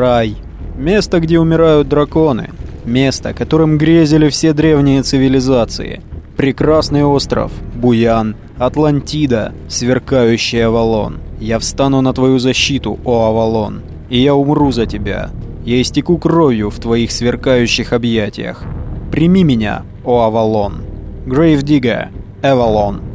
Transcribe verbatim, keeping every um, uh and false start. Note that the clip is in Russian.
Рай. Место, где умирают драконы. Место, которым грезили все древние цивилизации. Прекрасный остров, Буян, Атлантида, сверкающий Авалон. Я встану на твою защиту, о Авалон, и я умру за тебя. Я истеку кровью в твоих сверкающих объятиях. Прими меня, о Авалон. Грейвдиггер, Авалон.